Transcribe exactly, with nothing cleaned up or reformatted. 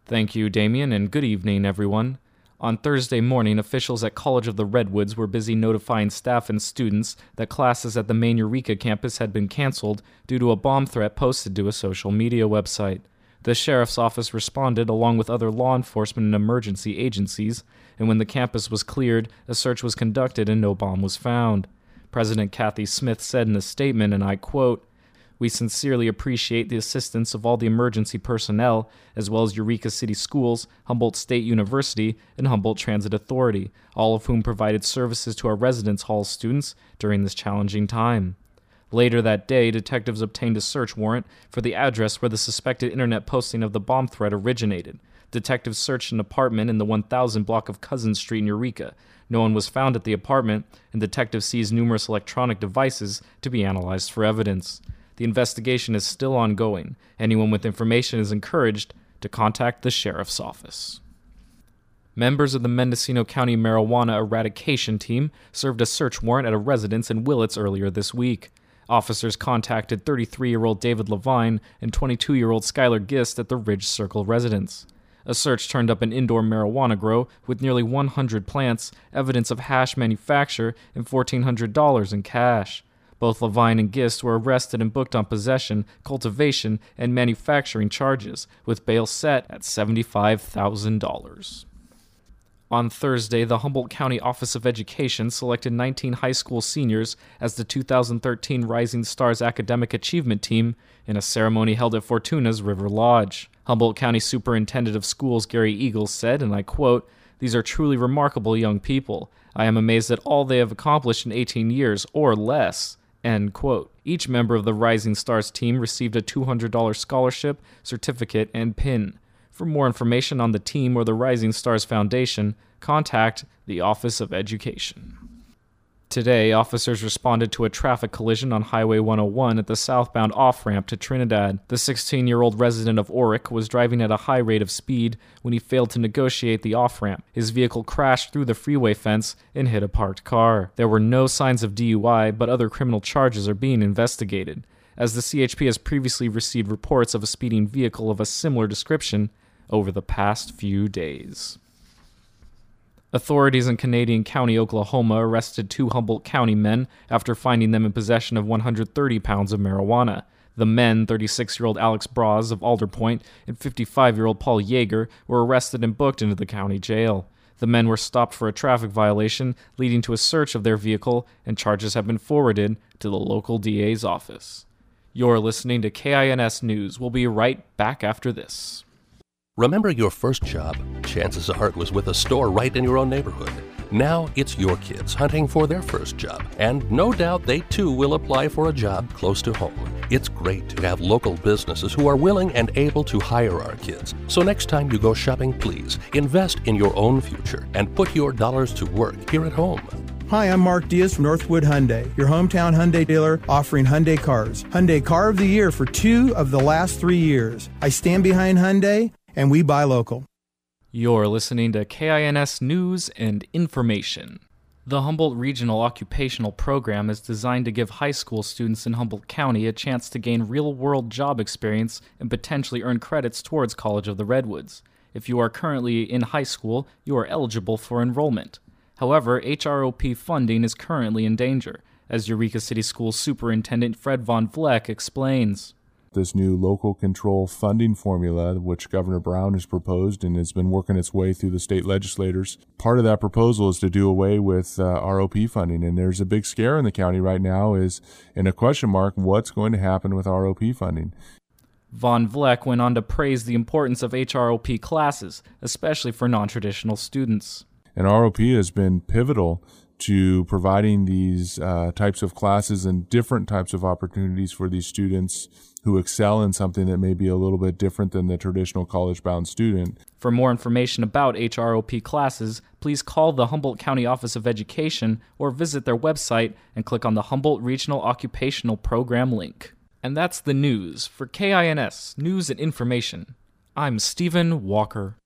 Thank you, Damien, and good evening, everyone. On Thursday morning, officials at College of the Redwoods were busy notifying staff and students that classes at the main Eureka campus had been canceled due to a bomb threat posted to a social media website. The sheriff's office responded along with other law enforcement and emergency agencies, and when the campus was cleared, a search was conducted and no bomb was found. President Kathy Smith said in a statement, and I quote, "We sincerely appreciate the assistance of all the emergency personnel, as well as Eureka City Schools, Humboldt State University, and Humboldt Transit Authority, all of whom provided services to our residence hall students during this challenging time." Later that day, detectives obtained a search warrant for the address where the suspected internet posting of the bomb threat originated. Detectives searched an apartment in the one thousand block of Cousins Street in Eureka. No one was found at the apartment, and detectives seized numerous electronic devices to be analyzed for evidence. The investigation is still ongoing. Anyone with information is encouraged to contact the sheriff's office. Members of the Mendocino County Marijuana Eradication Team served a search warrant at a residence in Willits earlier this week. Officers contacted thirty-three-year-old David Levine and twenty-two-year-old Skylar Gist at the Ridge Circle residence. A search turned up an indoor marijuana grow with nearly one hundred plants, evidence of hash manufacture, and fourteen hundred dollars in cash. Both Levine and Gist were arrested and booked on possession, cultivation, and manufacturing charges, with bail set at seventy-five thousand dollars. On Thursday, the Humboldt County Office of Education selected nineteen high school seniors as the two thousand thirteen Rising Stars Academic Achievement Team in a ceremony held at Fortuna's River Lodge. Humboldt County Superintendent of Schools Gary Eagles said, and I quote, "These are truly remarkable young people. I am amazed at all they have accomplished in eighteen years, or less." End quote. Each member of the Rising Stars team received a two hundred dollars scholarship, certificate, and pin. For more information on the team or the Rising Stars Foundation, contact the Office of Education. Today, officers responded to a traffic collision on Highway one oh one at the southbound off-ramp to Trinidad. The sixteen-year-old resident of Orick was driving at a high rate of speed when he failed to negotiate the off-ramp. His vehicle crashed through the freeway fence and hit a parked car. There were no signs of D U I, but other criminal charges are being investigated, as the C H P has previously received reports of a speeding vehicle of a similar description over the past few days. Authorities in Canadian County, Oklahoma, arrested two Humboldt County men after finding them in possession of one hundred thirty pounds of marijuana. The men, thirty-six-year-old Alex Braz of Alder Point and fifty-five-year-old Paul Yeager, were arrested and booked into the county jail. The men were stopped for a traffic violation, leading to a search of their vehicle, and charges have been forwarded to the local D A's office. You're listening to K I N S News. We'll be right back after this. Remember your first job? Chances are it was with a store right in your own neighborhood. Now it's your kids hunting for their first job, and no doubt they too will apply for a job close to home. It's great to have local businesses who are willing and able to hire our kids. So next time you go shopping, please invest in your own future and put your dollars to work here at home. Hi, I'm Mark Diaz from Northwood Hyundai, your hometown Hyundai dealer offering Hyundai cars. Hyundai Car of the Year for two of the last three years. I stand behind Hyundai, and we buy local. You're listening to K I N S News and Information. The Humboldt Regional Occupational Program is designed to give high school students in Humboldt County a chance to gain real-world job experience and potentially earn credits towards College of the Redwoods. If you are currently in high school, you are eligible for enrollment. However, H R O P funding is currently in danger, as Eureka City Schools Superintendent Fred Von Vleck explains. This new local control funding formula, which Governor Brown has proposed and has been working its way through the state legislators. Part of that proposal is to do away with uh, R O P funding, and there's a big scare in the county right now is, in a question mark, what's going to happen with R O P funding. Von Vleck went on to praise the importance of H R O P classes, especially for non-traditional students. And R O P has been pivotal to providing these uh, types of classes and different types of opportunities for these students who excel in something that may be a little bit different than the traditional college-bound student. For more information about H R O P classes, please call the Humboldt County Office of Education or visit their website and click on the Humboldt Regional Occupational Program link. And that's the news. For K I N S News and Information, I'm Stephen Walker.